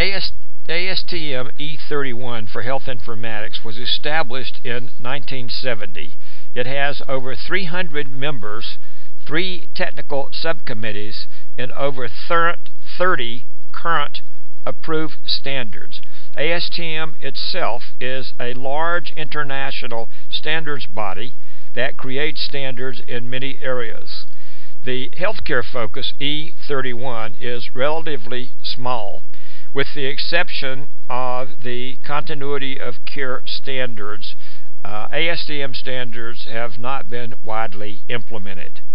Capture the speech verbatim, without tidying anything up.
AS, ASTM E thirty-one for Health Informatics was established in nineteen seventy. It has over three hundred members, three technical subcommittees, and over thirty current approved standards. A S T M itself is a large international standards body that creates standards in many areas. The healthcare focus E thirty-one is relatively small, with the exception of the continuity of care standards. uh, A S T M standards have not been widely implemented.